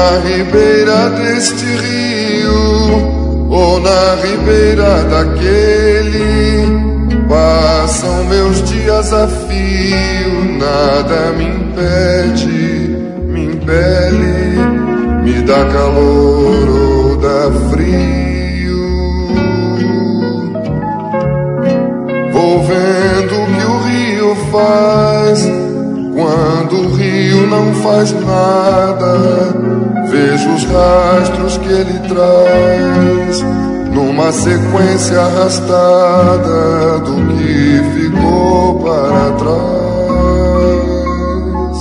na ribeira deste rio, ou na ribeira daquele, passam meus dias a fio, nada me impede, me impele, me dá calor ou dá frio. Vou vendo o que o rio faz, quando o rio não faz nada, vejo os rastros que ele traz, numa sequência arrastada do que ficou para trás.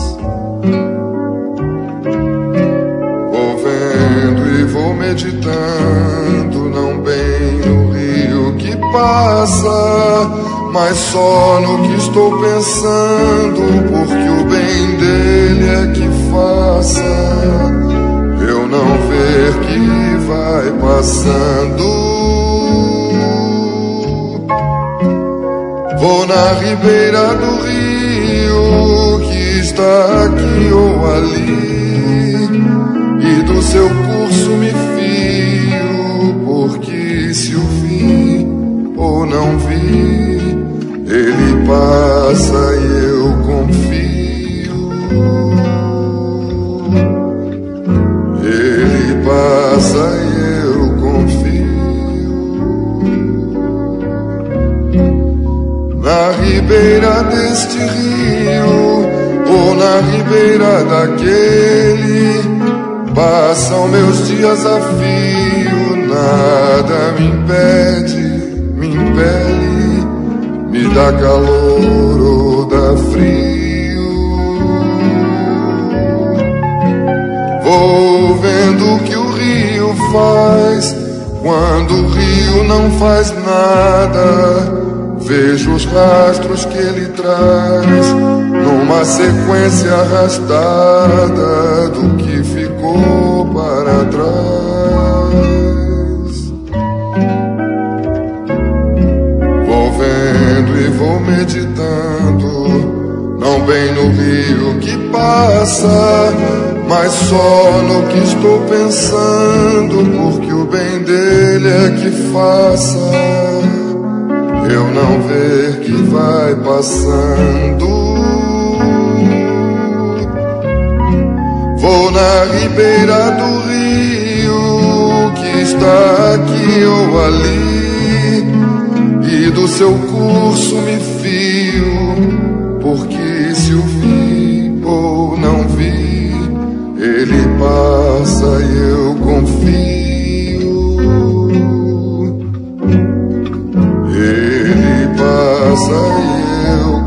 Vou vendo e vou meditando, não bem no rio que passa, mas só no que estou pensando, porque o bem dele é que faça eu não ver que vai passando. Vou na ribeira do rio que está aqui ou ali, e do seu curso me fio, porque se o vi ou não vi, ele passa e eu confio. Ele passa e eu confio. Na ribeira deste rio, ou na ribeira daquele, passam meus dias a fio, nada me impede, me impele, me dá calor ou dá frio. Vou vendo o que o rio faz, quando o rio não faz nada, vejo os rastros que ele traz, numa sequência arrastada do que ficou para trás. Vou vendo e vou meditando, não bem no rio que passa, mas só no que estou pensando, porque o bem dele é que faça eu não ver que vai passando. Vou na ribeira do rio que está aqui ou ali, e do seu curso me fio, porque se o vi ou não vi, ele passa e eu confio. Ele passa e eu